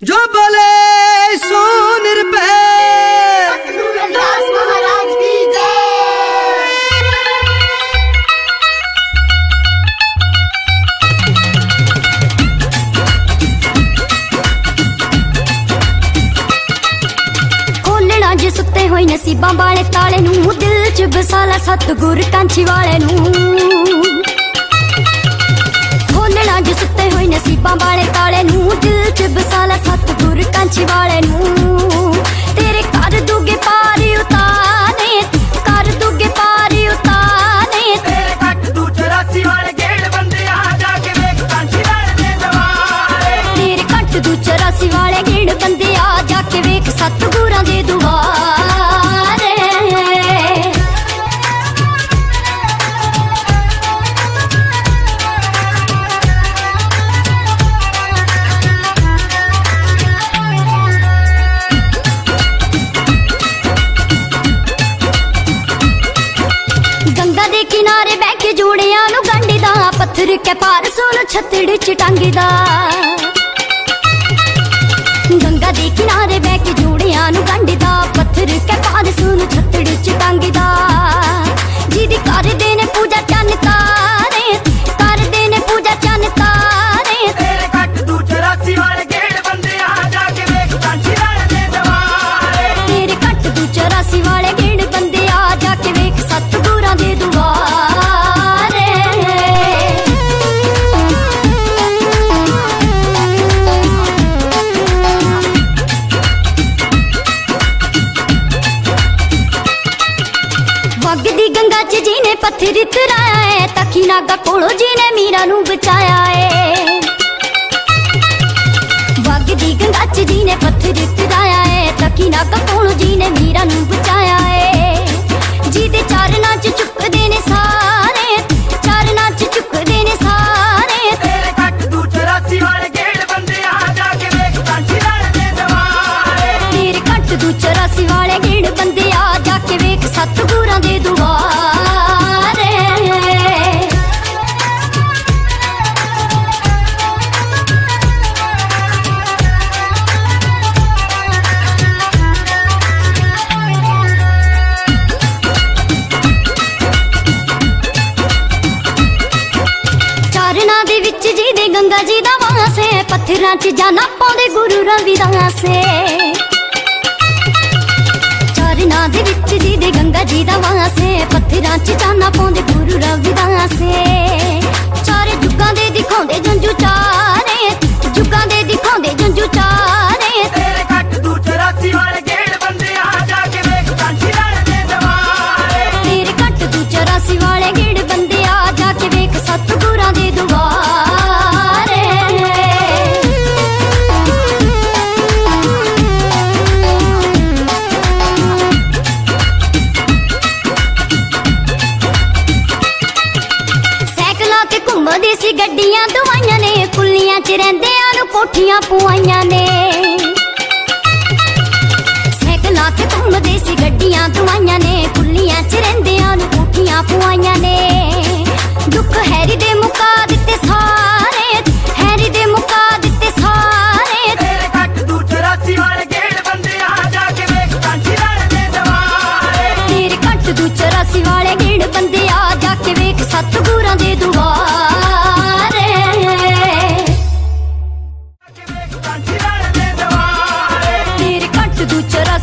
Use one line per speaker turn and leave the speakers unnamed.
जो बोले सोन रुपए महाराज की
खोलना जे सुते होई नसीबा वाले ताले नू दिल च बसाला सतगुर कांछी वाले नू खोलना जे सुते होई नसीबा वाले ताले नू दिल च बसाला सतगुर कांछी वाले नू तेरे कर दूगे पार उतारे कर दूगे पार उतारे
तेरे कट दू 84 वाले गेड़ बंदे आ जाके वेख कांछी वाले दे दवारे
तेरे कट दू 84 वाले गेड़ बंदे आ जाके वेख सतगुरां दे दुआरे गंगा दे किनारे बह के जोड़िया नू गंढीदा पत्थर के पार सोनू छत्तड़ च टांगीदा गंगा दे किनारे बह के जोड़िया नू गंढीदा पत्थर के पार सोनू छत्तड़ च टांगीदा जिदी कर देने पूजा चन्न तारे कर देने पूजा चन्न तारे
तेरे कट दू 84 वाले गेड़ बंदे आ जाके वेख कांछी वाले दे दवारे
तेरे कट दू 84 वाले गेड़ बंदे आ जाके वेख सतगुरां दे दुआरे वगदी गंगा च जीने पत्थर तराया है तखी नागा कोलो जीने मीरा नू बचाया है वगदी गंगा च जीने पत्थर तराया है तखी नागा कोलो जीने मीरा नू बचाया है जीदे चरना च चुकदे ने सारे चरना च चुकदे ने सारे
तेरे कट दू 84 वाले गेड़ बंदे आ जाके वेख कांछी वाले दे दवारे
तेरे कट दू 84 वाले गेड़ बंदे आ जाके वेख सतगुरां दे दुआरे चरना दे विच जी दे गंगा जी दा वास है पत्थरां च जाना पाउंदे गुरु रविदास चरना दे विच जी दे गंगा जी दा वास है पत्थरां च जाना पाउंदे गुरु रविदास चारे जुगां दे दिखाउंदे जंजू चारे जुगां दे दिखाउंदे जंजू चारे
तेरे कट दू 84 वाले गेड़ बंदे आ जाके वेख कांछी वाले दे दवारे
तेरे कट दू 84 वाले गेड़ बंदे आ जाके वेख सतगुरां दे दुआरे सैकलां ते घुमदी सी गड्डियां दवाइयां ने कुल्लियां च रहिंदियां नू कोठियां पुआइयां ने सैकलां ते घुमदी सी गड्डियां दवाइयां ने कुल्लियां च रहिंदियां नू कोठियां पुआइयां ने दुख हैरी दे मुका दित्ते सारे हैरी दे मुका दित्ते सारे
तेरे कट दू 84 वाले गेड़ बंदे आ जाके वेख कांछी वाले दे दवारे
तेरे कट दू 84 वाले गेड़ बंदे आ जाके वेख सतगुरां दे दुआरे
कांछी वाले दे दवारे
तेरे कट दू 84